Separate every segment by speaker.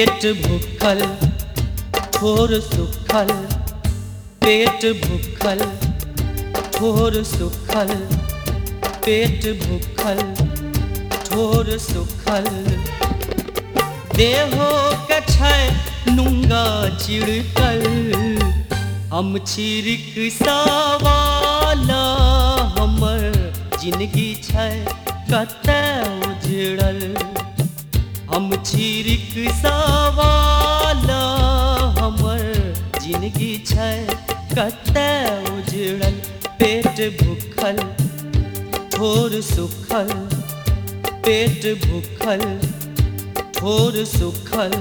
Speaker 1: पेट भूखल ठोर सुखल, पेट भूखल ठोर सुखल, पेट भूखल ठोर सुखल। देहो के छै नुंगा चिड़कल, हम छी रिक्शावाला, हमर जिंदगी छै कते उजड़ल। हम छी रिक्शावाला, हमर जिंदगी छै कते उजड़ल। पेट भूखल ठोर सुखल, पेट भूखल ठोर सुखल।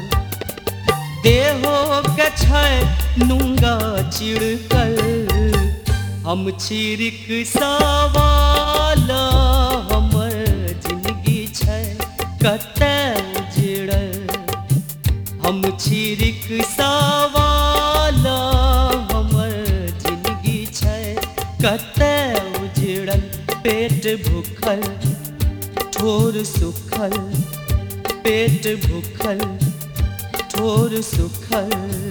Speaker 1: देहो के छै नुंगा चिड़कल, हम छी रिक्शावाला, हमर जिंदगी छै कते उजड़ल। हम छी रिक्शावाला, हमर जिंदगी छै कते उजड़ल। पेट भूखल ठोर सुखल, पेट भूखल ठोर सुखल।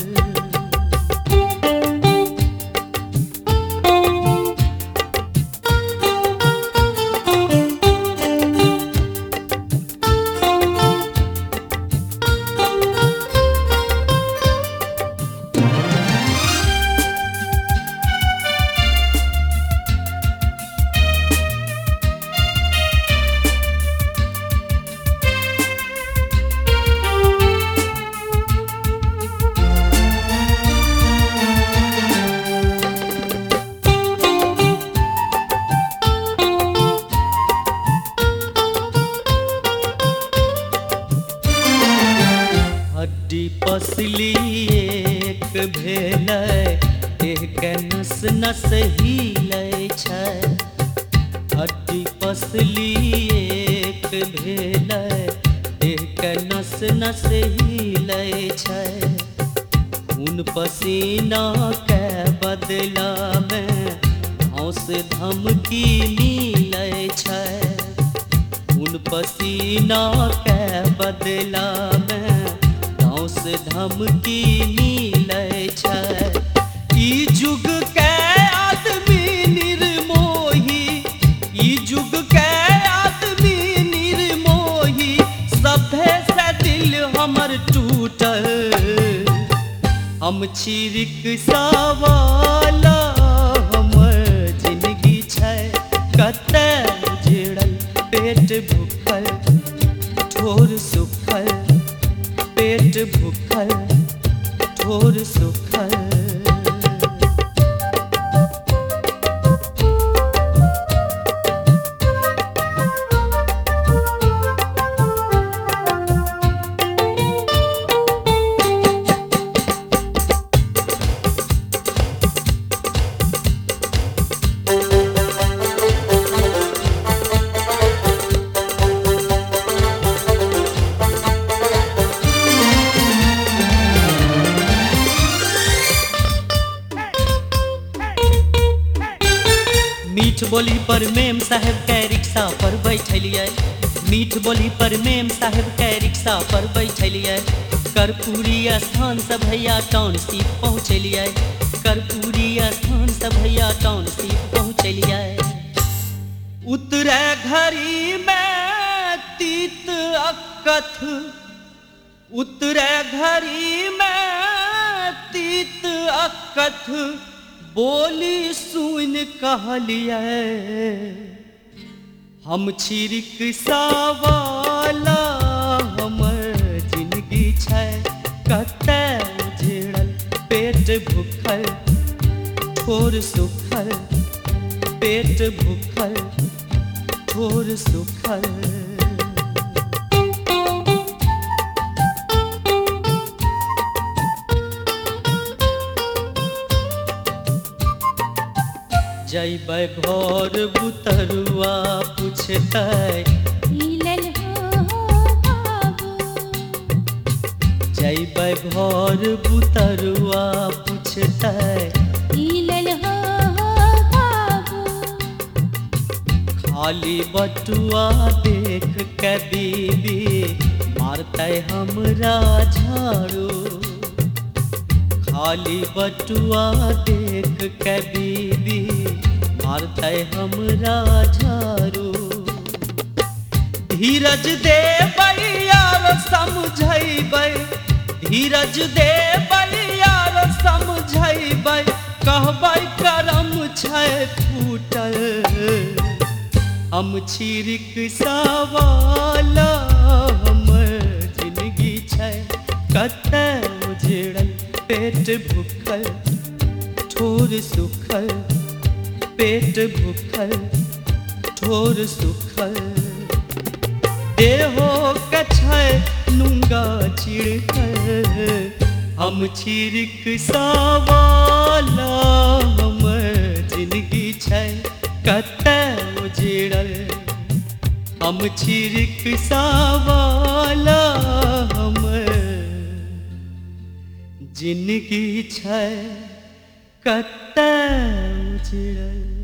Speaker 1: हड्डी पसली एक भेलै, देह के नस नस हिलै छै। हड्डी पसली एक भेलै, देह के नस नस हिलै छै। खून पसीना के बदला में हौस धमकी मिलै छै। खून पसीना के बदला में से धमकी मिलै छै। ई जुग के आदमी निर्मोही, ई जुग के आदमी निर्मोही, सभे से दिल हमर टूटल। हम छी रिक्शावाला, हमर जिंदगी छै कते उजड़ल। पेट भूखल ठोर सुखल, पेट भूखल ठोर सुखल। मीठ बोली पर मेम साहेब के रिक्शा पर बैठलिए, मीठ बोली पर मेम साहेब के रिक्शा पर बैठलिए। कर्पूरी स्थान से भैया टाउनशिप पहुँचलिए, कर्पूरी स्थान से भैया टाउनशिप पहुँचलिए। उतरे घड़ी में तीत अकथ, उतरे घड़ी में तीत अकथ, बोली सुन कहलिए। हम छी रिक्शावाला, हमर जिंदगी छै कते उजड़ल। पेट भूखल ठोर सुखल, पेट भूखल ठोर सुखल। जैबै घर बुतरुआ पूछतै, जैबै घर बुतरुआ पूछतै, खाली बटुआ देख के बीबी मारतै हमरा झाड़ू। खाली बटुआ देख के बीबी मारतै हमरा झाड़ू। धीरज देबै यार समझैबै, धीरज देबै यार समझैबै, कहबै करम छै फूटल। हम छी रिक्शावाला हमर जिंदगी छै कतै उजड़ल। पेट भूखल ठोर सुखल, पेट भूखल ठोर सुखल। देहो के छै नूंगा चिड़कल। हम छी रिक्शावाला हमर जिंदगी छै कतै उजड़ल। हम छी रिक्शावाला हमर जिंदगी छै कतै उजड़ल।